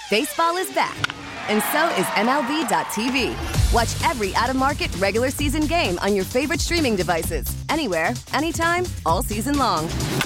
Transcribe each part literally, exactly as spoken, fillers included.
Baseball is back, and so is M L B dot T V. Watch every out-of-market regular season game on your favorite streaming devices, anywhere, anytime, all season long.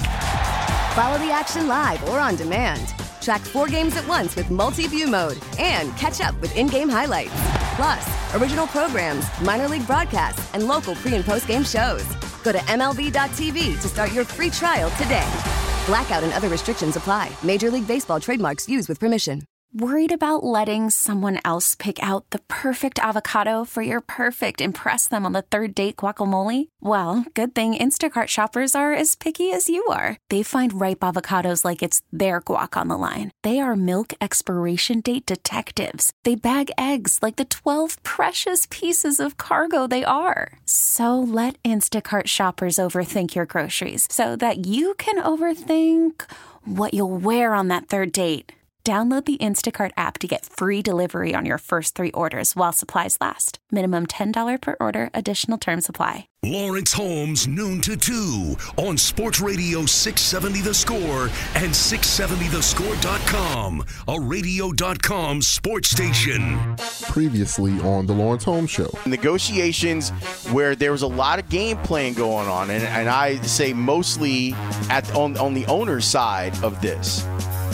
Follow the action live or on demand. Track four games at once with multi-view mode and catch up with in-game highlights. Plus, original programs, minor league broadcasts, and local pre- and post-game shows. Go to M L B dot T V to start your free trial today. Blackout and other restrictions apply. Major League Baseball trademarks used with permission. Worried about letting someone else pick out the perfect avocado for your perfect impress them on the third date guacamole? Well, good thing Instacart shoppers are as picky as you are. They find ripe avocados like it's their guac on the line. They are milk expiration date detectives. They bag eggs like the twelve precious pieces of cargo they are. So let Instacart shoppers overthink your groceries so that you can overthink what you'll wear on that third date. Download the Instacart app to get free delivery on your first three orders while supplies last. Minimum ten dollars per order. Additional terms apply. Lawrence Holmes, noon to two on Sports Radio six seventy The Score and six seventy the score dot com, a radio dot com sports station. Previously on the Lawrence Holmes Show. Negotiations where there was a lot of game playing going on, and, and I say mostly at on, on the owner's side of this.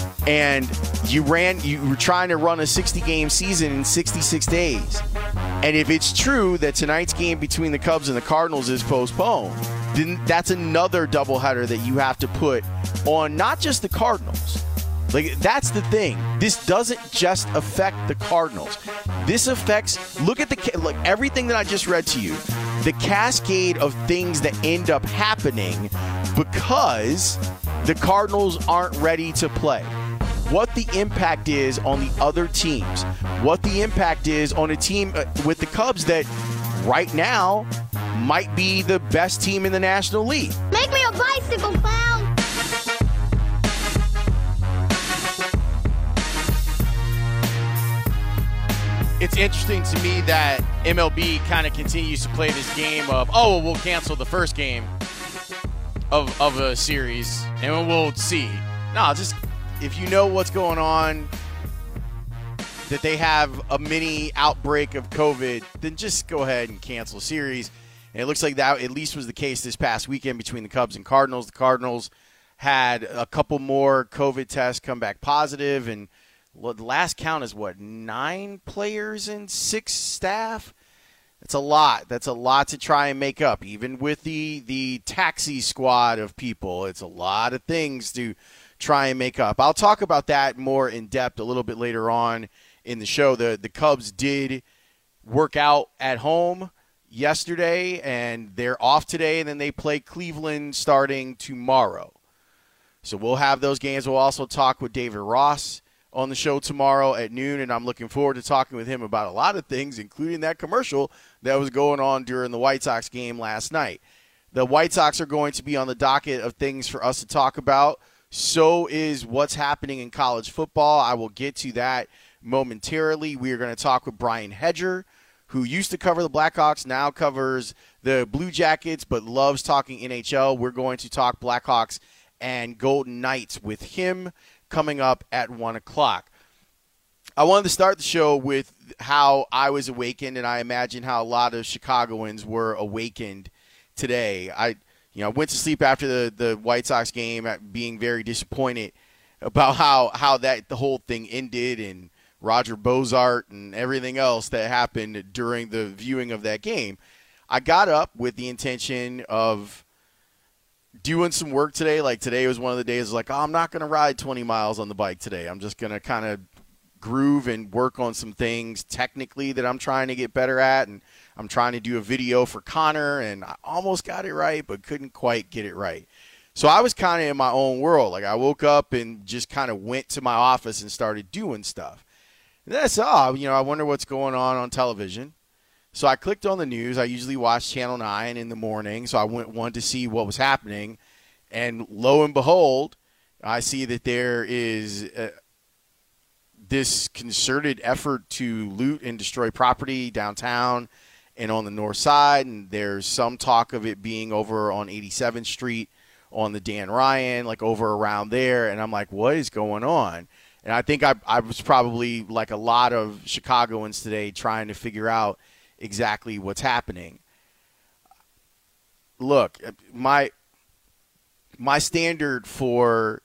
And you ran, you were trying to run a sixty-game season in sixty-six days. And if it's true that tonight's game between the Cubs and the Cardinals is postponed, then that's another doubleheader that you have to put on not just the Cardinals. Like, that's the thing. This doesn't just affect the Cardinals. This affects, look at the, like everything that I just read to you, the cascade of things that end up happening because the Cardinals aren't ready to play. What the impact is on the other teams, what the impact is on a team with the Cubs that right now might be the best team in the National League. Make me a bicycle clown. It's interesting to me that M L B kind of continues to play this game of, oh, we'll cancel the first game of, of a series and we'll see. No, just if you know what's going on, that they have a mini outbreak of COVID, then just go ahead and cancel series. And it looks like that at least was the case this past weekend between the Cubs and Cardinals. The Cardinals had a couple more COVID tests come back positive, and the last count is what, nine players and six staff? That's a lot. That's a lot to try and make up. Even with the the taxi squad of people, it's a lot of things to try and make up. I'll talk about that more in depth a little bit later on in the show. The the Cubs did work out at home yesterday, and they're off today, and then they play Cleveland starting tomorrow. So we'll have those games. We'll also talk with David Ross on the show tomorrow at noon, and I'm looking forward to talking with him about a lot of things, including that commercial that was going on during the White Sox game last night. The White Sox are going to be on the docket of things for us to talk about. So is what's happening in college football. I will get to that momentarily. We are going to talk with Brian Hedger, who used to cover the Blackhawks, now covers the Blue Jackets, but loves talking N H L. We're going to talk Blackhawks and Golden Knights with him coming up at one o'clock. I wanted to start the show with how I was awakened, and I imagine how a lot of Chicagoans were awakened today. I You know, went to sleep after the, the White Sox game at being very disappointed about how, how that the whole thing ended, and Roger Bozart and everything else that happened during the viewing of that game. I got up with the intention of doing some work today. Like today was one of the days like, oh, I'm not going to ride twenty miles on the bike today. I'm just going to kind of groove and work on some things technically that I'm trying to get better at, and I'm trying to do a video for Connor, and I almost got it right, but couldn't quite get it right. So I was kind of in my own world. Like I woke up and just kind of went to my office and started doing stuff. And then I saw, you know, I wonder what's going on on television. So I clicked on the news. I usually watch Channel nine in the morning, so I went wanted to see what was happening. And lo and behold, I see that there is uh, this concerted effort to loot and destroy property downtown and on the north side, and there's some talk of it being over on eighty-seventh Street on the Dan Ryan, like over around there, and I'm like, what is going on? And I think I, I was probably like a lot of Chicagoans today trying to figure out exactly what's happening. Look, my my standard for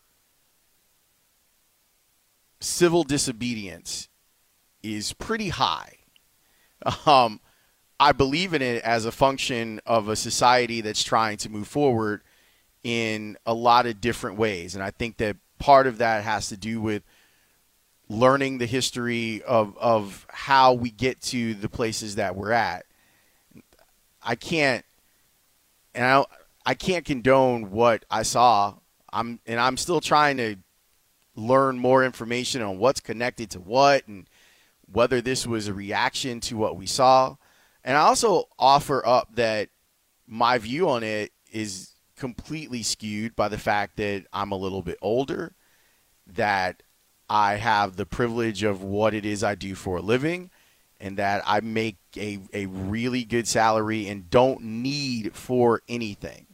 civil disobedience is pretty high. Um, I believe in it as a function of a society that's trying to move forward in a lot of different ways. And I think that part of that has to do with learning the history of, of how we get to the places that we're at. I can't, and I, I can't condone what I saw. I'm, and I'm still trying to learn more information on what's connected to what and whether this was a reaction to what we saw. And I also offer up that my view on it is completely skewed by the fact that I'm a little bit older, that I have the privilege of what it is I do for a living, and that I make a, a really good salary and don't need for anything.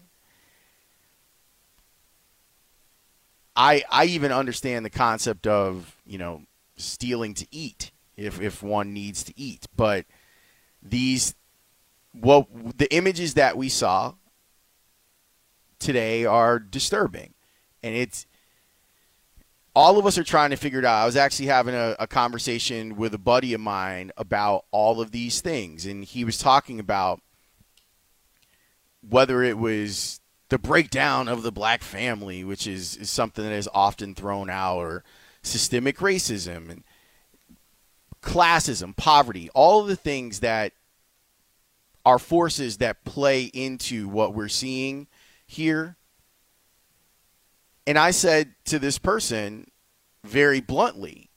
I I even understand the concept of, you know, stealing to eat if, if one needs to eat. But these, well, the images that we saw today are disturbing. And it's, all of us are trying to figure it out. I was actually having a, a conversation with a buddy of mine about all of these things. And he was talking about whether it was the breakdown of the black family, which is, is something that is often thrown out, or systemic racism and classism, poverty, all of the things that are forces that play into what we're seeing here. And I said to this person very bluntly,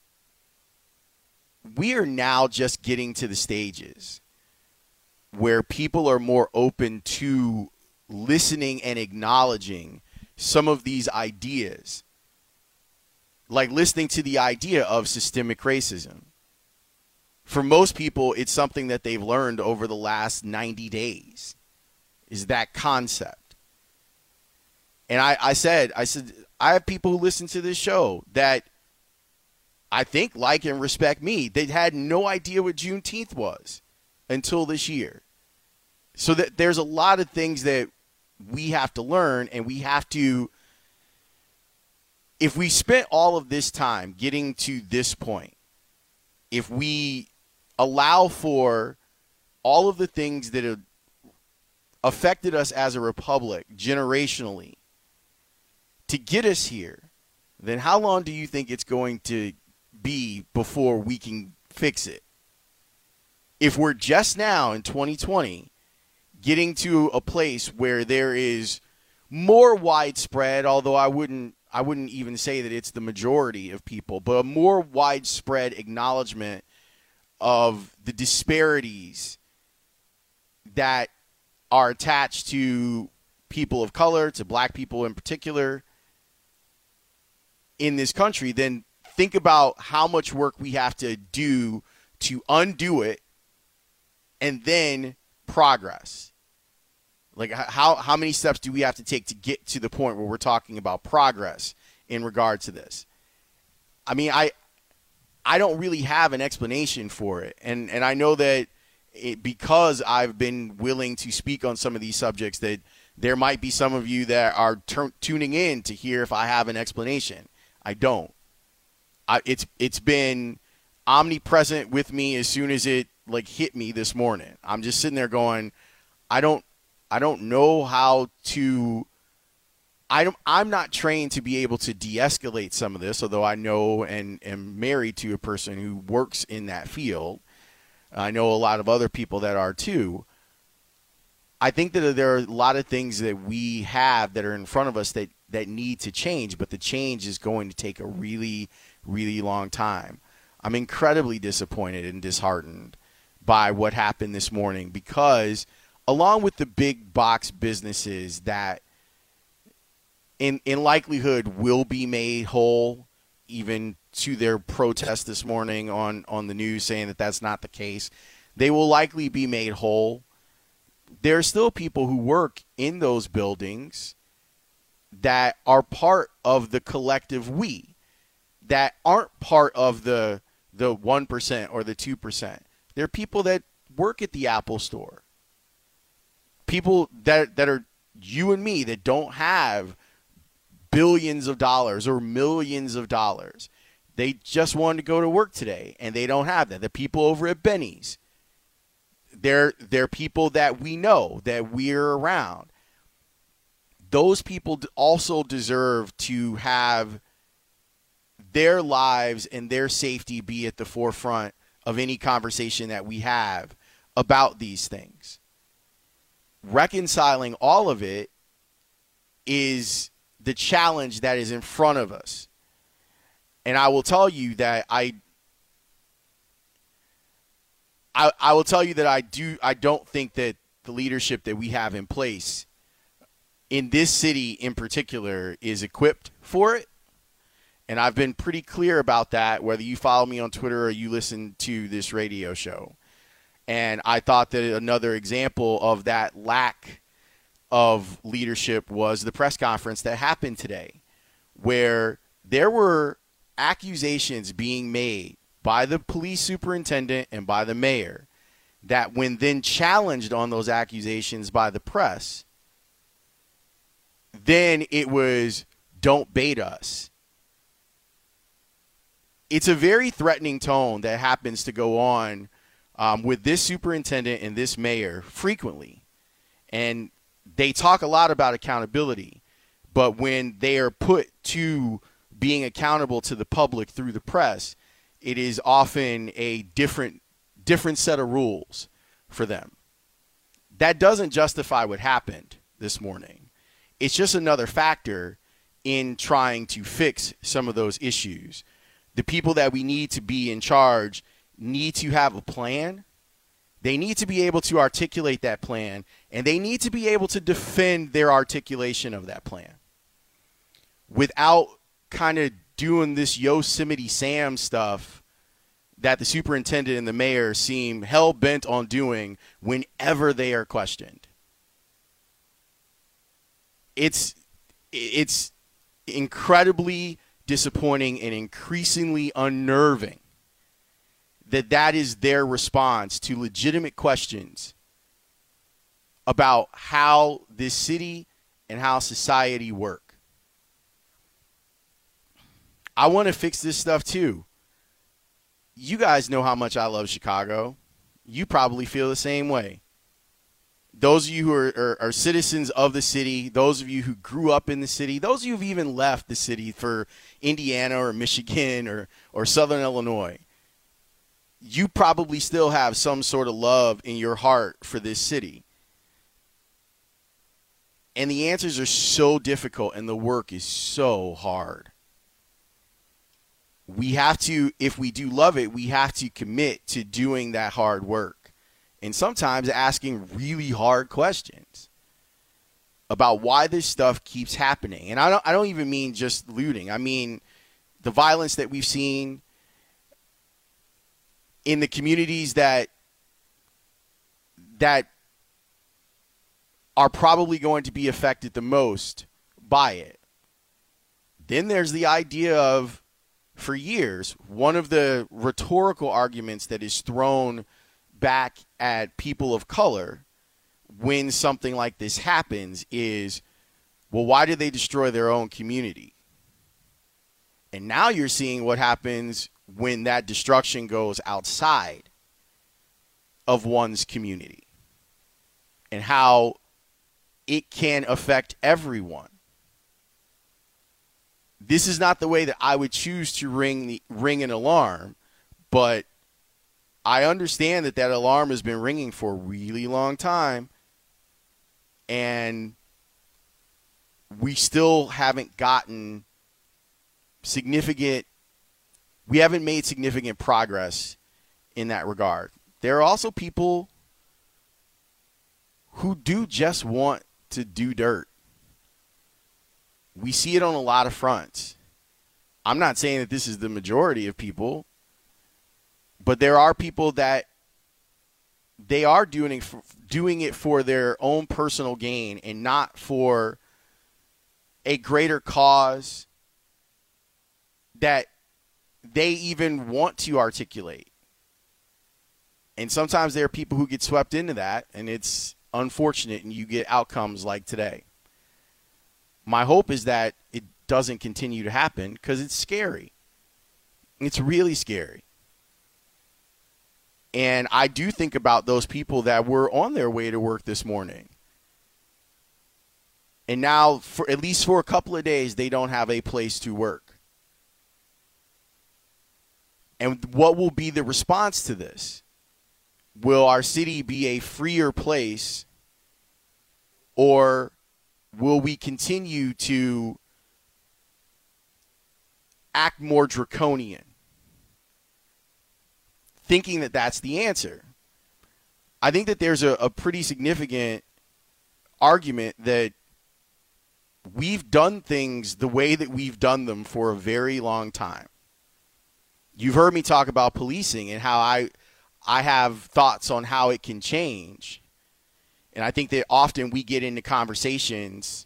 we are now just getting to the stages where people are more open to listening and acknowledging some of these ideas, like listening to the idea of systemic racism. For most people, it's something that they've learned over the last ninety days, is that concept. And I, I said, I said, I have people who listen to this show that I think like and respect me. They had no idea what Juneteenth was until this year. So that there's a lot of things that we have to learn, and we have to, if we spent all of this time getting to this point, if we allow for all of the things that have affected us as a republic generationally to get us here, then how long do you think it's going to be before we can fix it? If we're just now in twenty twenty getting to a place where there is more widespread, although I wouldn't I wouldn't even say that it's the majority of people, but a more widespread acknowledgement of the disparities that are attached to people of color, to black people in particular, in this country, then think about how much work we have to do to undo it and then progress. Like how, how many steps do we have to take to get to the point where we're talking about progress in regard to this? I mean, I I don't really have an explanation for it. And, and I know that it, because I've been willing to speak on some of these subjects, that there might be some of you that are t- tuning in to hear if I have an explanation. I don't. I, it's it's been omnipresent with me as soon as it like hit me this morning. I'm just sitting there going, I don't I don't know how to. I don't, I'm not trained to be able to de-escalate some of this, although I know and am married to a person who works in that field. I know a lot of other people that are too. I think that there are a lot of things that we have that are in front of us that, that need to change, but the change is going to take a really, really long time. I'm incredibly disappointed and disheartened by what happened this morning, because along with the big box businesses that in in likelihood will be made whole, even to their protest this morning on, on the news saying that that's not the case, they will likely be made whole. There are still people who work in those buildings that are part of the collective we. that aren't part of the the one percent or the two percent. They're people that work at the Apple store. People that that are you and me that don't have billions of dollars or millions of dollars. They just wanted to go to work today, and they don't have that. The people over at Benny's, they're, they're people that we know, that we're around. Those people also deserve to have their lives and their safety be at the forefront of any conversation that we have about these things. Reconciling all of it is the challenge that is in front of us. And I will tell you that I, I I will tell you that I do I don't think that the leadership that we have in place in this city in particular is equipped for it. And I've been pretty clear about that, whether you follow me on Twitter or you listen to this radio show. And I thought that another example of that lack of leadership was the press conference that happened today, where there were accusations being made by the police superintendent and by the mayor that, when then challenged on those accusations by the press, then it was, don't bait us. It's a very threatening tone that happens to go on um, with this superintendent and this mayor frequently. And they talk a lot about accountability, but when they are put to being accountable to the public through the press, it is often a different different set of rules for them. That doesn't justify what happened this morning. It's just another factor in trying to fix some of those issues. The people that we need to be in charge need to have a plan. They need to be able to articulate that plan, and they need to be able to defend their articulation of that plan without kind of doing this Yosemite Sam stuff that the superintendent and the mayor seem hell-bent on doing whenever they are questioned. It's it's incredibly disappointing and increasingly unnerving that that is their response to legitimate questions about how this city and how society work. I want to fix this stuff too. You guys know how much I love Chicago. You probably feel the same way. Those of you who are, are, are citizens of the city, those of you who grew up in the city, those of you who have even left the city for Indiana or Michigan or, or Southern Illinois, you probably still have some sort of love in your heart for this city. And the answers are so difficult and the work is so hard. We have to, if we do love it, we have to commit to doing that hard work. And sometimes asking really hard questions about why this stuff keeps happening. And I don't I don't even mean just looting. I mean the violence that we've seen in the communities that that are probably going to be affected the most by it. Then there's the idea of, for years, one of the rhetorical arguments that is thrown back at people of color when something like this happens is, well, why did they destroy their own community? And now you're seeing what happens when that destruction goes outside of one's community and how it can affect everyone. This is not the way that I would choose to ring the ring an alarm, but I understand that that alarm has been ringing for a really long time, and we still haven't gotten significant, we haven't made significant progress in that regard. There are also people who do just want to do dirt. We see it on a lot of fronts. I'm not saying that this is the majority of people, but there are people that they are doing it for, doing it for their own personal gain and not for a greater cause that they even want to articulate. And sometimes there are people who get swept into that, and it's unfortunate, and you get outcomes like today. My hope is that it doesn't continue to happen because it's scary. It's really scary. And I do think about those people that were on their way to work this morning. And now, for at least for a couple of days, they don't have a place to work. And what will be the response to this? Will our city be a freer place, or will we continue to act more draconian, thinking that that's the answer? I think that there's a, a pretty significant argument that we've done things the way that we've done them for a very long time. You've heard me talk about policing and how I I have thoughts on how it can change. And I think that often we get into conversations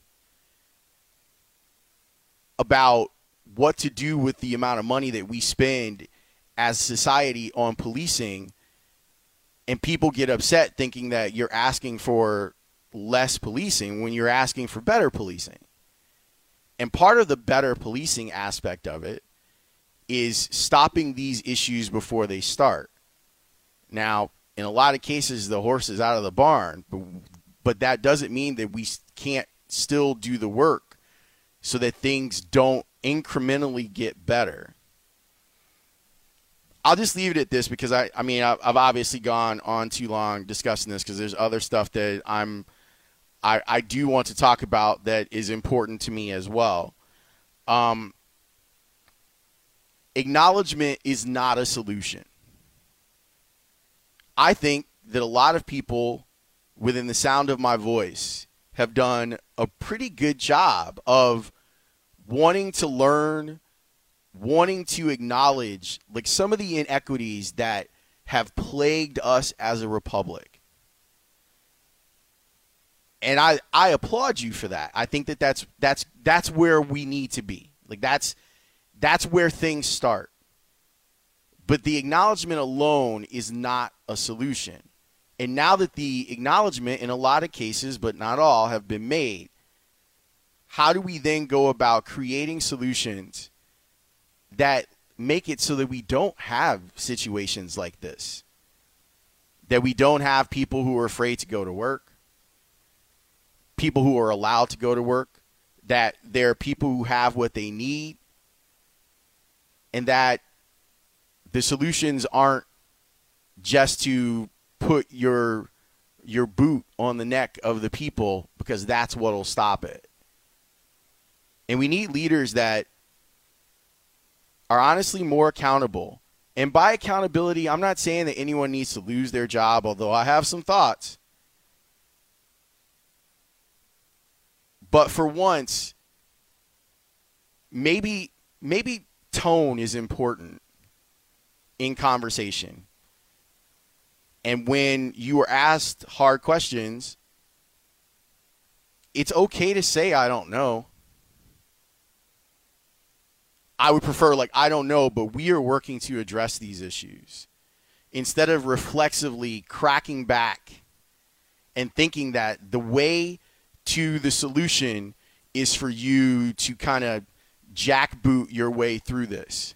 about what to do with the amount of money that we spend as a society on policing, and people get upset thinking that you're asking for less policing when you're asking for better policing. And part of the better policing aspect of it is stopping these issues before they start. Now, in a lot of cases, the horse is out of the barn, but, but that doesn't mean that we can't still do the work so that things don't incrementally get better. I'll just leave it at this because, I, I mean, I've obviously gone on too long discussing this because there's other stuff that I'm, I, I do want to talk about that is important to me as well. Um, acknowledgement is not a solution. I think that a lot of people within the sound of my voice have done a pretty good job of wanting to learn, wanting to acknowledge like some of the inequities that have plagued us as a republic. And I, I applaud you for that. I think that that's that's that's where we need to be. Like that's that's where things start. But the acknowledgement alone is not a solution. And now that the acknowledgement in a lot of cases, but not all, have been made, how do we then go about creating solutions that make it so that we don't have situations like this? That we don't have people who are afraid to go to work, people who are allowed to go to work, that there are people who have what they need, and that the solutions aren't just to put your your boot on the neck of the people because that's what will stop it. And we need leaders that are honestly more accountable. And by accountability, I'm not saying that anyone needs to lose their job, although I have some thoughts. But for once, maybe maybe tone is important in conversation. And when you are asked hard questions, it's okay to say, I don't know. I would prefer, like, I don't know, but we are working to address these issues. Instead of reflexively cracking back and thinking that the way to the solution is for you to kind of jackboot your way through this.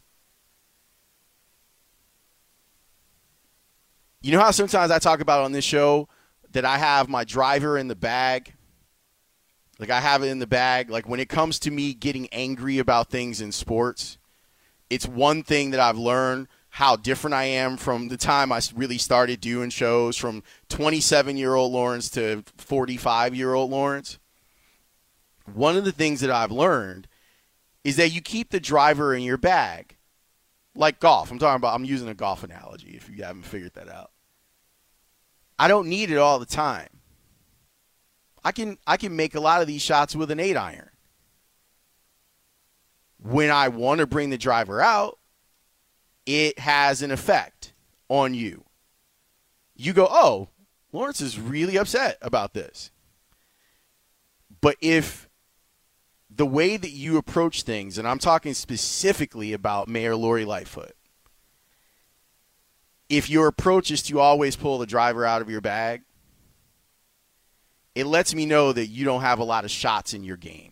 You know how sometimes I talk about on this show that I have my driver in the bag? Like I have it in the bag. Like when it comes to me getting angry about things in sports, it's one thing that I've learned how different I am from the time I really started doing shows, from twenty-seven-year-old Lawrence to forty-five-year-old Lawrence. One of the things that I've learned is that you keep the driver in your bag. Like golf. I'm talking about, I'm using a golf analogy if you haven't figured that out. I don't need it all the time. I can I can make a lot of these shots with an eight iron. When I want to bring the driver out, it has an effect on you. You go, oh, Lawrence is really upset about this. But if the way that you approach things, and I'm talking specifically about Mayor Lori Lightfoot, if your approach is to always pull the driver out of your bag, it lets me know that you don't have a lot of shots in your game.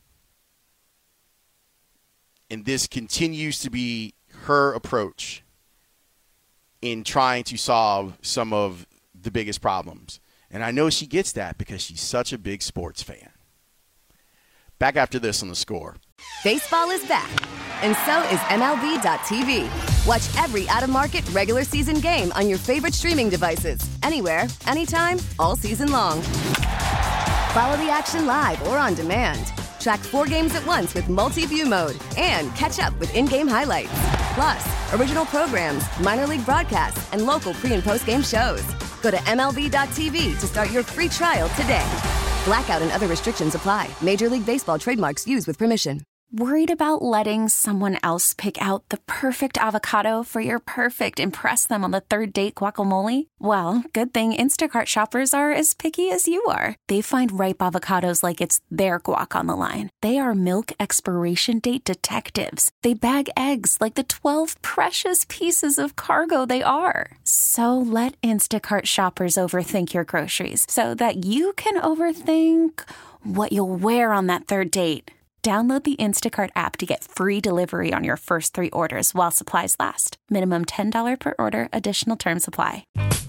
And this continues to be her approach in trying to solve some of the biggest problems. And I know she gets that because she's such a big sports fan. Back after this on The Score. Baseball is back, and so is M L B dot T V. Watch every out-of-market regular season game on your favorite streaming devices, anywhere, anytime, all season long. Follow the action live or on demand. Track four games at once with multi-view mode and catch up with in-game highlights. Plus, original programs, minor league broadcasts, and local pre- and post-game shows. Go to M L B dot T V to start your free trial today. Blackout and other restrictions apply. Major League Baseball trademarks used with permission. Worried about letting someone else pick out the perfect avocado for your perfect impress them on the third date guacamole? Well, good thing Instacart shoppers are as picky as you are. They find ripe avocados like it's their guac on the line. They are milk expiration date detectives. They bag eggs like the twelve precious pieces of cargo they are. So let Instacart shoppers overthink your groceries so that you can overthink what you'll wear on that third date. Download the Instacart app to get free delivery on your first three orders while supplies last. Minimum ten dollars per order. Additional terms apply.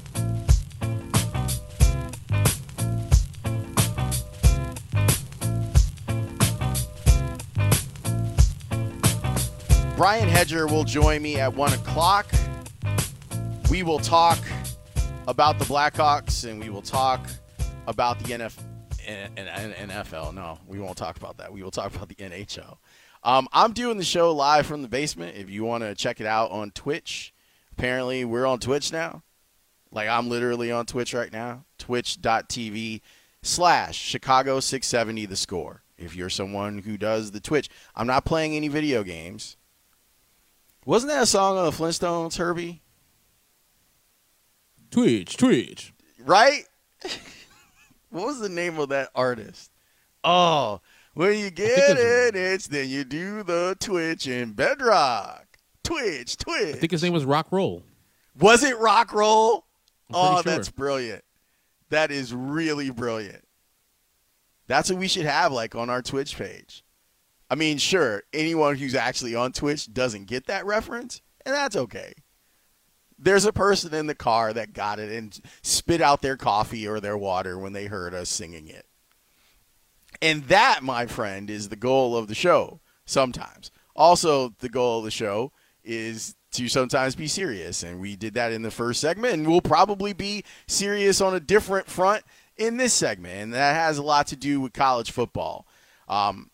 Brian Hedger will join me at one o'clock. We will talk about the Blackhawks, and we will talk about the N F L. N F L. No, we won't talk about that. We will talk about the N H L. Um, I'm doing the show live from the basement. If you want to check it out on Twitch, apparently we're on Twitch now. Like, I'm literally on Twitch right now. Twitch.tv slash Chicago six seventy The Score. If you're someone who does the Twitch. I'm not playing any video games. Wasn't that a song on the Flintstones, Herbie? Twitch, Twitch. Right? What was the name of that artist? Oh, when you get it, it's then you do the Twitch in Bedrock. Twitch, Twitch. I think his name was Rock Roll. Was it Rock Roll? Oh, sure. That's brilliant. That is really brilliant. That's what we should have, like, on our Twitch page. I mean, sure, anyone who's actually on Twitch doesn't get that reference, and that's okay. There's a person in the car that got it and spit out their coffee or their water when they heard us singing it. And that, my friend, is the goal of the show sometimes. Also, the goal of the show is to sometimes be serious. And we did that in the first segment, and we'll probably be serious on a different front in this segment. And that has a lot to do with college football. Um,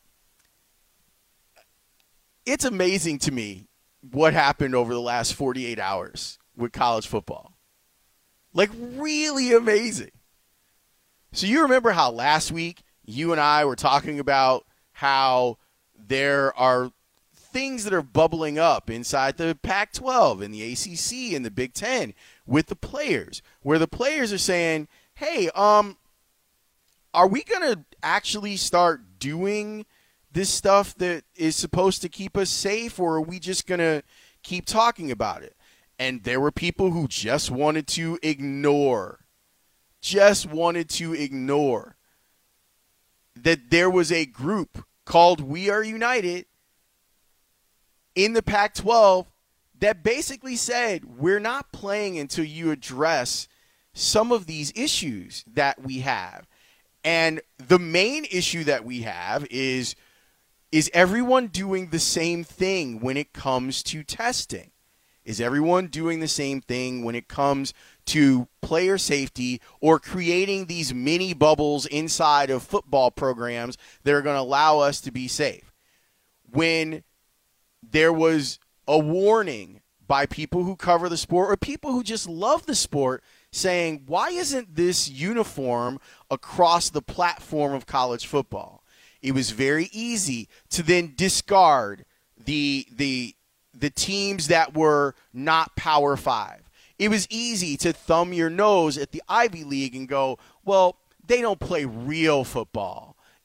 it's amazing to me what happened over the last forty-eight hours with college football. Like, really amazing. So you remember how last week you and I were talking about how there are things that are bubbling up inside the Pac twelve and the A C C and the Big Ten with the players, where the players are saying, hey, um, are we going to actually start doing this stuff that is supposed to keep us safe, or are we just going to keep talking about it? And there were people who just wanted to ignore, just wanted to ignore that there was a group called We Are United in the Pac twelve that basically said, we're not playing until you address some of these issues that we have. And the main issue that we have is, is everyone doing the same thing when it comes to testing? Is everyone doing the same thing when it comes to player safety or creating these mini bubbles inside of football programs that are going to allow us to be safe? When there was a warning by people who cover the sport or people who just love the sport saying, why isn't this uniform across the platform of college football? It was very easy to then discard the the the teams that were not Power Five. It was easy to thumb your nose at the Ivy League and go, well, they don't play real football.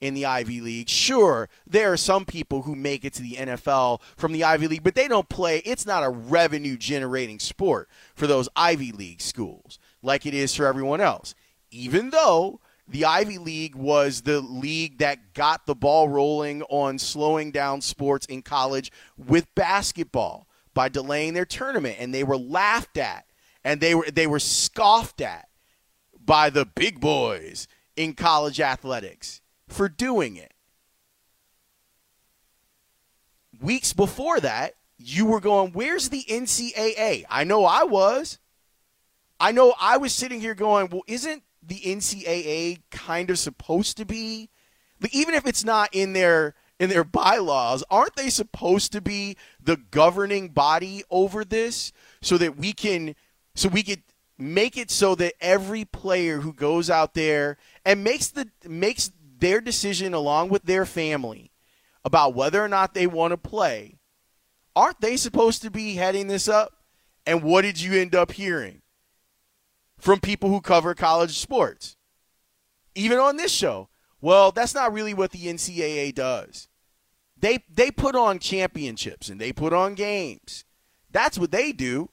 in the Ivy League. Sure, there are some people who make it to the N F L from the Ivy League, but they don't play. It's not a revenue-generating sport for those Ivy League schools like it is for everyone else. Even though the Ivy League was the league that got the ball rolling on slowing down sports in college with basketball by delaying their tournament, and they were laughed at, and they were they were scoffed at by the big boys in college athletics for doing it. Weeks before that, you were going, where's the N C double A? I know I was. I know I was sitting here going, well, isn't the N C double A kind of supposed to be, even if it's not in their in their bylaws, aren't they supposed to be the governing body over this so that we can so we could make it so that every player who goes out there and makes the makes their decision along with their family about whether or not they want to play, aren't they supposed to be heading this up? And what did you end up hearing from people who cover college sports? Even on this show, well, that's not really what the N C double A does. They they put on championships and they put on games. That's what they do.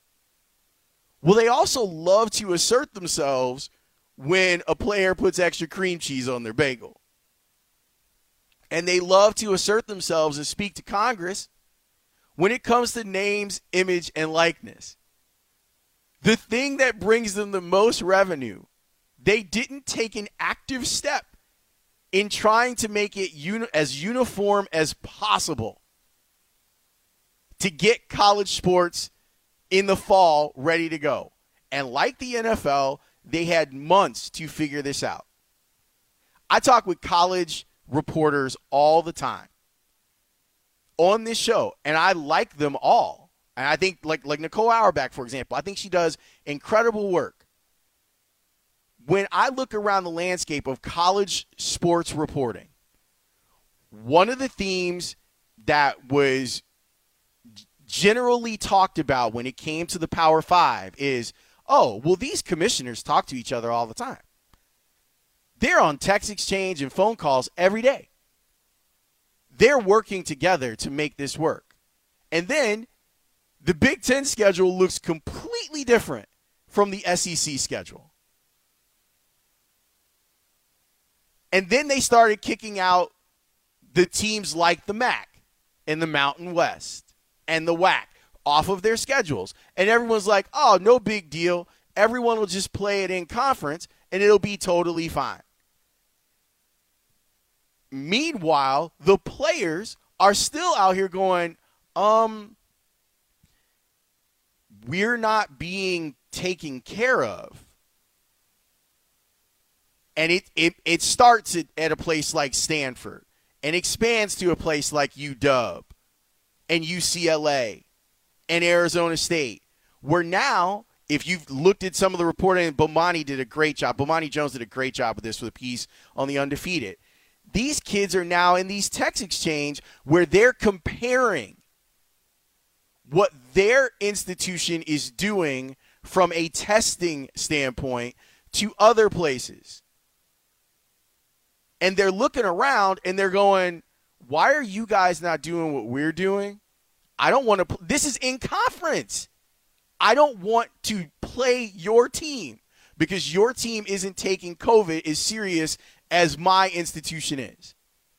Well, they also love to assert themselves when a player puts extra cream cheese on their bagel. And they love to assert themselves and speak to Congress when it comes to names, image, and likeness. The thing that brings them the most revenue, they didn't take an active step in trying to make it uni- as uniform as possible to get college sports in the fall ready to go. And like the N F L, they had months to figure this out. I talk with college reporters all the time on this show, and I like them all. And I think, like, like Nicole Auerbach, for example, I think she does incredible work. When I look around the landscape of college sports reporting, one of the themes that was generally talked about when it came to the Power Five is, oh, well, these commissioners talk to each other all the time. They're on text exchange and phone calls every day. They're working together to make this work. And then the Big Ten schedule looks completely different from the S E C schedule. And then they started kicking out the teams like the M A C and the Mountain West and the W A C off of their schedules. And everyone's like, oh, no big deal. Everyone will just play it in conference, and it'll be totally fine. Meanwhile, the players are still out here going, um, we're not being taken care of. And it, it, it starts at, at a place like Stanford and expands to a place like U W and U C L A and Arizona State, where now, if you've looked at some of the reporting, Bomani did a great job. Bomani Jones did a great job with this for the piece on the Undefeated. These kids are now in these text exchange where they're comparing what their institution is doing from a testing standpoint to other places. And they're looking around and they're going, why are you guys not doing what we're doing? I don't want to – this is in conference. I don't want to play your team because your team isn't taking COVID as serious as my institution is.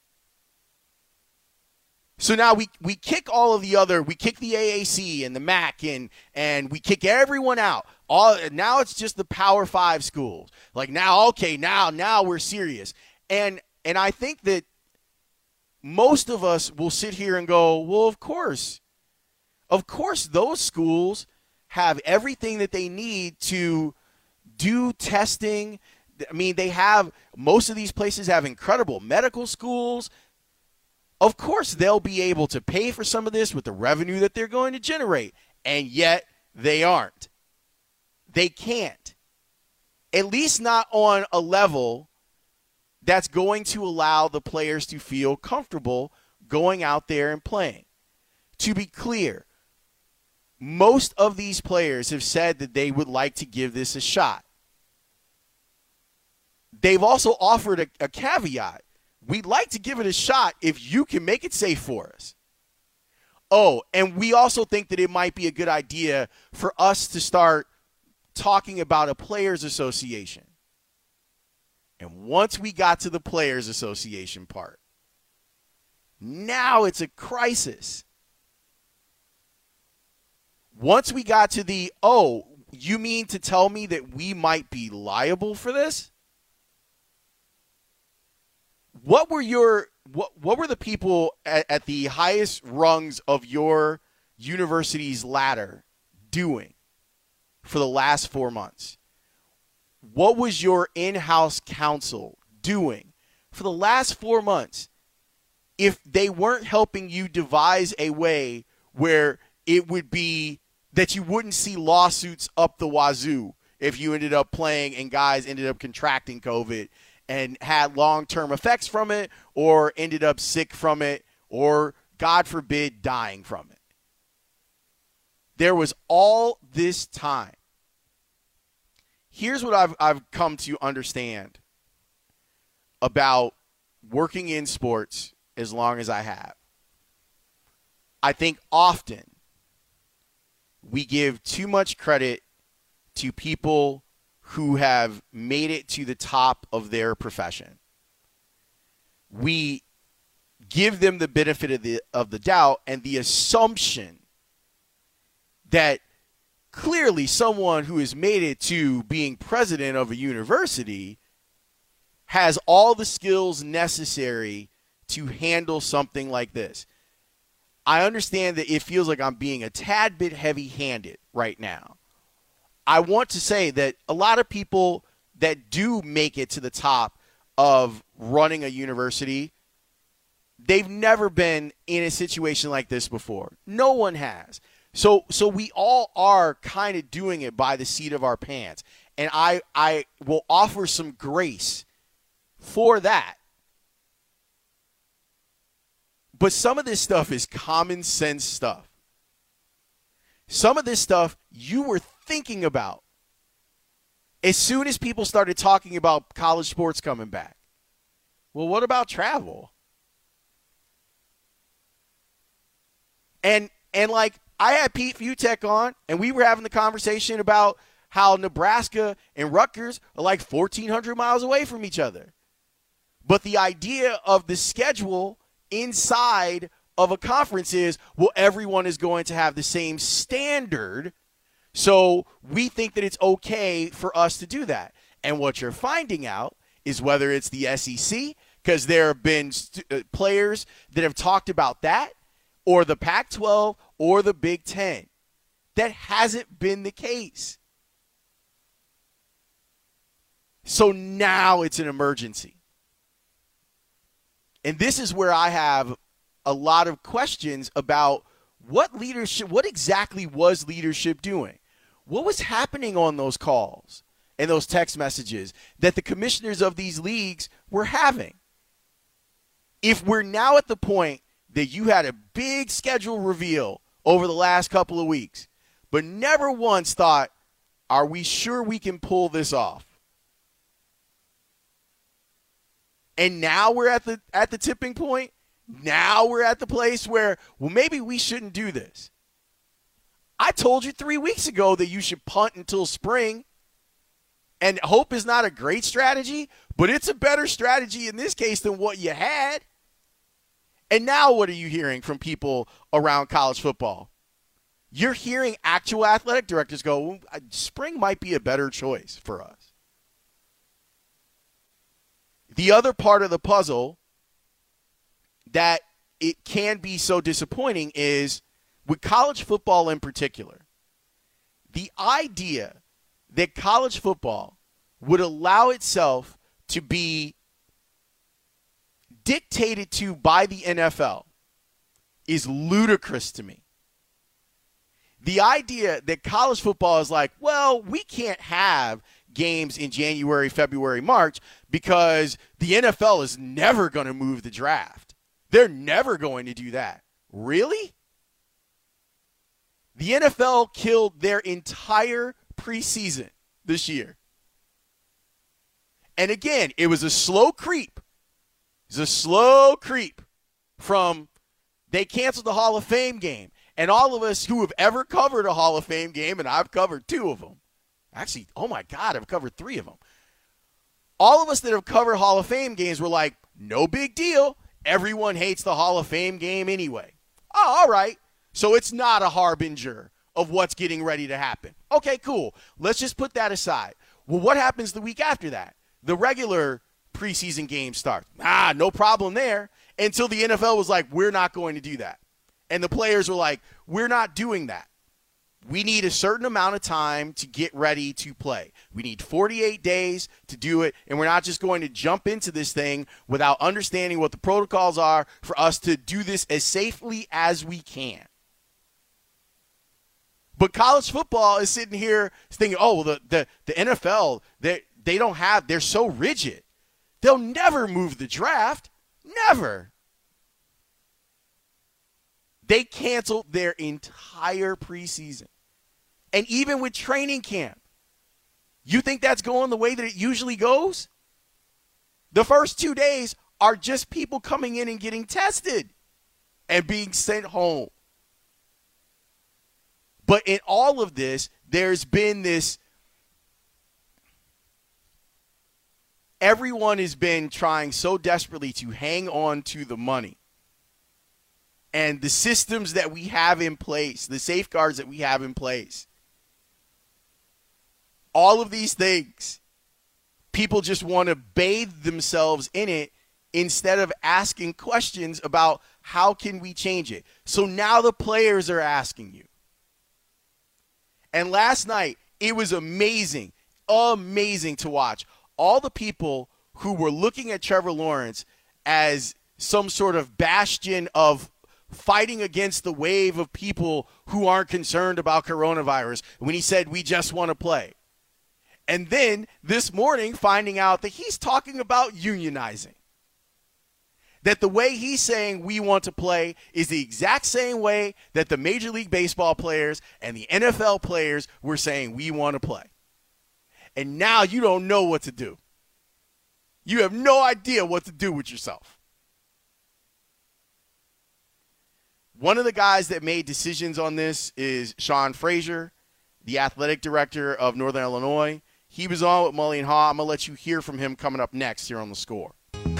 So now we, we kick all of the other – we kick the A A C and the M A C and, and we kick everyone out. All now it's just the Power Five schools. Like now, okay, now now we're serious. And and I think that most of us will sit here and go, well, of course. Of course those schools have everything that they need to do testing. I mean, they have – most of these places have incredible medical schools. Of course they'll be able to pay for some of this with the revenue that they're going to generate, and yet they aren't. They can't. At least not on a level – that's going to allow the players to feel comfortable going out there and playing. To be clear, most of these players have said that they would like to give this a shot. They've also offered a, a caveat. we'd like to give it a shot if you can make it safe for us. Oh, and we also think that it might be a good idea for us to start talking about a players association. And once we got to the players association part, now it's a crisis. Once we got to the, oh, you mean to tell me that we might be liable for this? What were your what what were the people at, at the highest rungs of your university's ladder doing for the last four months? What was your in-house counsel doing for the last four months if they weren't helping you devise a way where it would be that you wouldn't see lawsuits up the wazoo if you ended up playing and guys ended up contracting COVID and had long-term effects from it, or ended up sick from it, or, God forbid, dying from it? There was all this time. Here's what I've I've come to understand about working in sports as long as I have. I think often we give too much credit to people who have made it to the top of their profession. We give them the benefit of the of the doubt and the assumption that clearly someone who has made it to being president of a university has all the skills necessary to handle something like this. I understand that it feels like I'm being a tad bit heavy-handed right now. I want to say that a lot of people that do make it to the top of running a university, they've never been in a situation like this before. No one has. So so we all are kind of doing it by the seat of our pants. And I, I will offer some grace for that. But some of this stuff is common sense stuff. Some of this stuff you were thinking about as soon as people started talking about college sports coming back. Well, what about travel? And and like I had Pete Futek on, and we were having the conversation about how Nebraska and Rutgers are like fourteen hundred miles away from each other. But the idea of the schedule inside of a conference is, well, everyone is going to have the same standard, so we think that it's okay for us to do that. And what you're finding out is whether it's the S E C, because there have been st- uh, players that have talked about that, or the Pac twelve, or the Big Ten. That hasn't been the case. So now it's an emergency. And this is where I have a lot of questions about what leadership, what exactly was leadership doing? What was happening on those calls and those text messages that the commissioners of these leagues were having? If we're now at the point that you had a big schedule reveal over the last couple of weeks, but never once thought, are we sure we can pull this off? And now we're at the at the tipping point. Now we're at the place where, well, maybe we shouldn't do this. I told you three weeks ago that you should punt until spring. And hope is not a great strategy, but it's a better strategy in this case than what you had. And now what are you hearing from people around college football? You're hearing actual athletic directors go, well, spring might be a better choice for us. The other part of the puzzle that it can be so disappointing is with college football in particular, the idea that college football would allow itself to be dictated to by the N F L is ludicrous to me. The idea that college football is like, well, we can't have games in January, February, March because the N F L is never going to move the draft. They're never going to do that. Really? The N F L killed their entire preseason this year. And again, it was a slow creep. It's a slow creep from they canceled the Hall of Fame game. And all of us who have ever covered a Hall of Fame game, and I've covered two of them. Actually, oh my God, I've covered three of them. All of us that have covered Hall of Fame games were like, no big deal. Everyone hates the Hall of Fame game anyway. Oh, all right. So it's not a harbinger of what's getting ready to happen. Okay, cool. Let's just put that aside. Well, what happens the week after that? The regular preseason game starts. Ah, no problem there. Until the N F L was like, we're not going to do that. And the players were like, we're not doing that. We need a certain amount of time to get ready to play. We need forty-eight days to do it, and we're not just going to jump into this thing without understanding what the protocols are for us to do this as safely as we can. But college football is sitting here thinking, oh, well, the, the, the N F L, they, they don't have, they're so rigid. They'll never move the draft. Never. They canceled their entire preseason. And even with training camp, you think that's going the way that it usually goes? The first two days are just people coming in and getting tested and being sent home. But in all of this, there's been this, everyone has been trying so desperately to hang on to the money. And the systems that we have in place, the safeguards that we have in place, all of these things, people just want to bathe themselves in it instead of asking questions about how can we change it. So now the players are asking you. And last night, it was amazing, amazing to watch. All the people who were looking at Trevor Lawrence as some sort of bastion of fighting against the wave of people who aren't concerned about coronavirus when he said, we just want to play. And then this morning finding out that he's talking about unionizing. That the way he's saying we want to play is the exact same way that the Major League Baseball players and the N F L players were saying we want to play. And now you don't know what to do. You have no idea what to do with yourself. One of the guys that made decisions on this is Sean Frazier, the athletic director of Northern Illinois. He was on with Mully and Haugh. I'm going to let you hear from him coming up next here on The Score.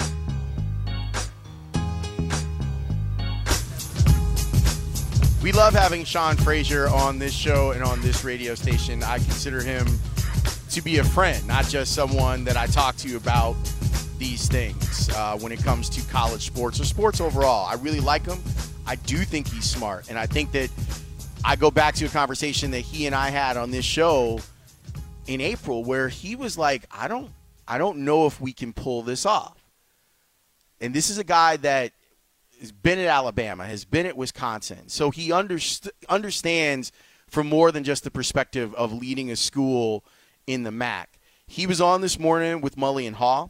We love having Sean Frazier on this show and on this radio station. I consider him to be a friend, not just someone that I talk to about these things uh, when it comes to college sports or sports overall. I really like him. I do think he's smart, and I think that I go back to a conversation that he and I had on this show in April where he was like, I don't I don't know if we can pull this off. And this is a guy that has been at Alabama, has been at Wisconsin, so he underst- understands from more than just the perspective of leading a school in the M A C. He was on this morning with Mully and Haugh,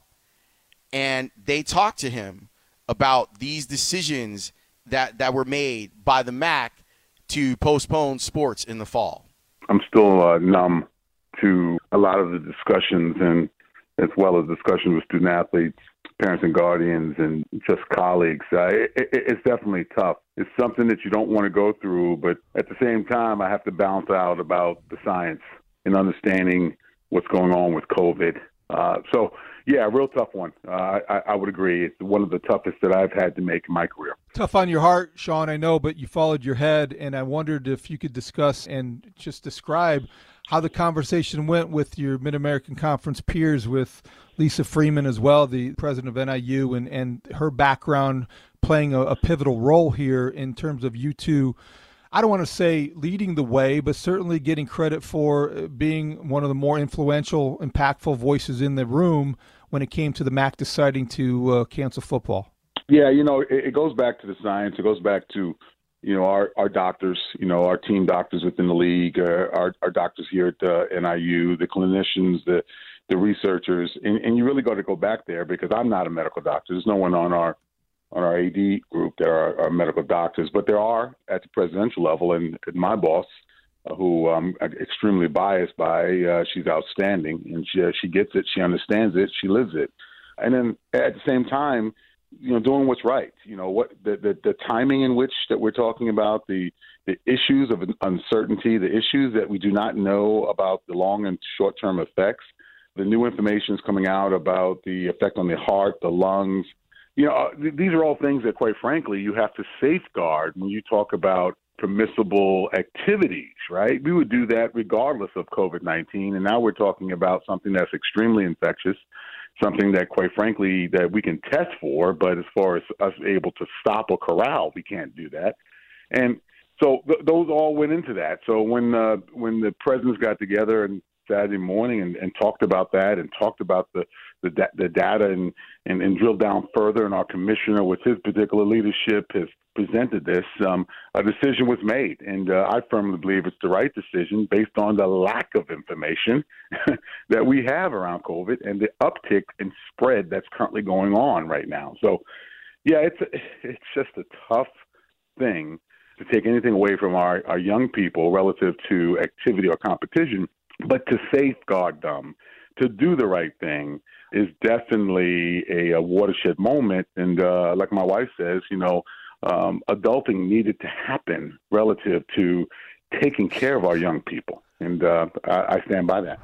and they talked to him about these decisions that, that were made by the M A C to postpone sports in the fall. I'm still uh, numb to a lot of the discussions, and as well as discussions with student athletes, parents and guardians, and just colleagues. Uh, it, it, it's definitely tough. It's something that you don't want to go through, but at the same time, I have to balance out about the science and understanding what's going on with COVID. Uh, so, yeah, a real tough one. Uh, I, I would agree. It's one of the toughest that I've had to make in my career. Tough on your heart, Sean, I know, but you followed your head, and I wondered if you could discuss and just describe how the conversation went with your Mid-American Conference peers, with Lisa Freeman as well, the president of N I U, and, and her background playing a, a pivotal role here in terms of you two, I don't want to say leading the way, but certainly getting credit for being one of the more influential, impactful voices in the room when it came to the M A C deciding to uh, cancel football. Yeah, you know, it, it goes back to the science. It goes back to, you know, our, our doctors, you know, our team doctors within the league, uh, our, our doctors here at uh, N I U, the clinicians, the the researchers, and, and you really got to go back there because I'm not a medical doctor. There's no one on our on our A D group that are, are medical doctors, but there are at the presidential level, and, and my boss, uh, who I'm extremely biased by, uh, she's outstanding, and she uh, she gets it, she understands it, she lives it. And then at the same time, you know, doing what's right. You know, what the, the, the timing in which that we're talking about, the the issues of uncertainty, the issues that we do not know about the long and short-term effects, the new information is coming out about the effect on the heart, the lungs. You know, these are all things that, quite frankly, you have to safeguard when you talk about permissible activities, right? We would do that regardless of COVID nineteen, and now we're talking about something that's extremely infectious, something that, quite frankly, that we can test for, but as far as us able to stop or corral, we can't do that. And so th- those all went into that. So when uh, when the presidents got together and Saturday morning and, and talked about that and talked about the the, da- the data and, and, and drilled down further, and our commissioner with his particular leadership has presented this, um, a decision was made. And uh, I firmly believe it's the right decision based on the lack of information that we have around COVID and the uptick in spread that's currently going on right now. So, yeah, it's it's just a tough thing to take anything away from our, our young people relative to activity or competition, but to safeguard them, to do the right thing is definitely a, a watershed moment. And uh, like my wife says, you know, um, adulting needed to happen relative to taking care of our young people. And uh, I, I stand by that.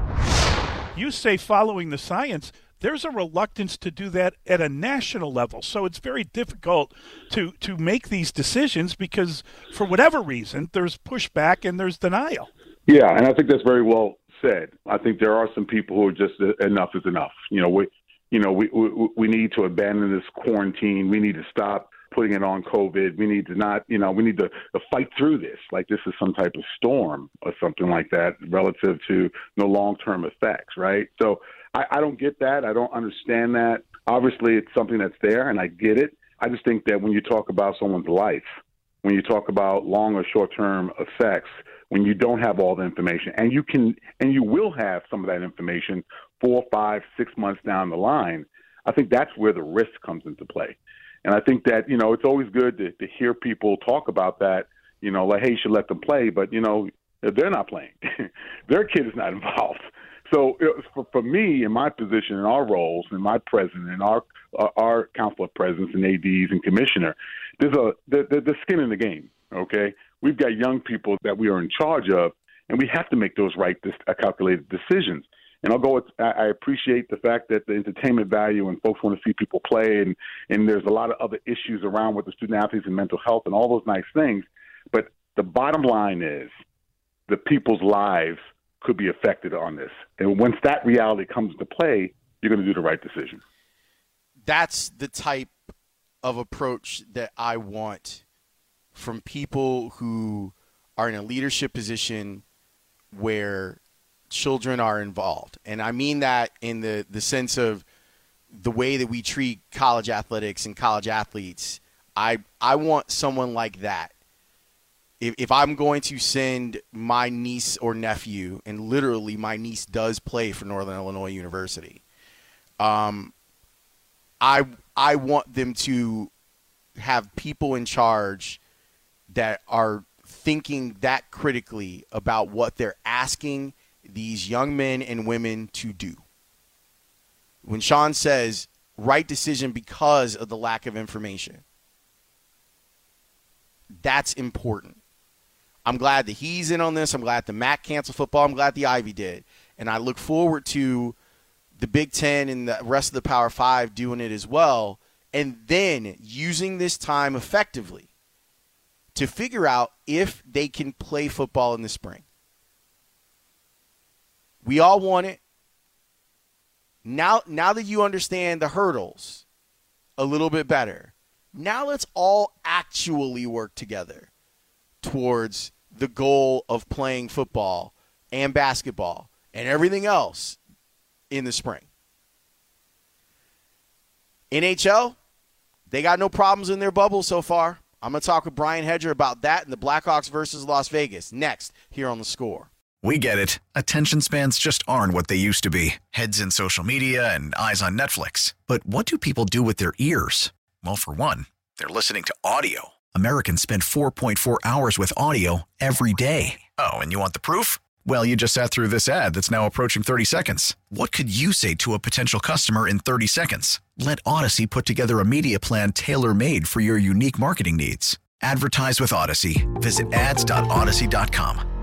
You say following the science. There's a reluctance to do that at a national level. So it's very difficult to, to make these decisions because for whatever reason, there's pushback and there's denial. Yeah, and I think that's very well said. I think there are some people who are just uh, enough is enough. You know, we, you know, we, we we need to abandon this quarantine. We need to stop putting it on COVID. We need to not, you know, we need to, to fight through this like this is some type of storm or something like that relative to no long-term effects, right? So I, I don't get that. I don't understand that. Obviously, it's something that's there, and I get it. I just think that when you talk about someone's life, when you talk about long or short-term effects, when you don't have all the information, and you can, and you will have some of that information four, five, six months down the line, I think that's where the risk comes into play. And I think that, you know, it's always good to, to hear people talk about that, you know, like, hey, you should let them play, but, you know, they're not playing. Their kid is not involved. So for, for me, in my position, in our roles, in my president, in our uh, our council of presidents and A Ds and commissioner, there's a the, the, the skin in the game, okay? We've got young people that we are in charge of, and we have to make those right, uh, calculated decisions. And I'll go with, I appreciate the fact that the entertainment value and folks want to see people play, and, and there's a lot of other issues around with the student athletes and mental health and all those nice things. But the bottom line is the people's lives could be affected on this. And once that reality comes into play, you're going to do the right decision. That's the type of approach that I want from people who are in a leadership position where children are involved. And I mean that in the, the sense of the way that we treat college athletics and college athletes. I I want someone like that. If, if I'm going to send my niece or nephew, and literally my niece does play for Northern Illinois University, um, I I want them to have people in charge that are thinking that critically about what they're asking these young men and women to do. When Sean says right decision because of the lack of information, that's important. I'm glad that he's in on this. I'm glad the M A C canceled football. I'm glad the Ivy did. And I look forward to the Big Ten and the rest of the Power Five doing it as well, and then using this time effectively to figure out if they can play football in the spring. We all want it. Now, now that you understand the hurdles a little bit better, now let's all actually work together towards the goal of playing football and basketball and everything else in the spring. N H L, they got no problems in their bubble so far. I'm going to talk with Brian Hedger about that and the Blackhawks versus Las Vegas next here on The Score. We get it. Attention spans just aren't what they used to be. Heads in social media and eyes on Netflix. But what do people do with their ears? Well, for one, they're listening to audio. Americans spend four point four hours with audio every day. Oh, and you want the proof? Well, you just sat through this ad that's now approaching thirty seconds. What could you say to a potential customer in thirty seconds? Let Odyssey put together a media plan tailor-made for your unique marketing needs. Advertise with Odyssey. Visit ads dot odyssey dot com.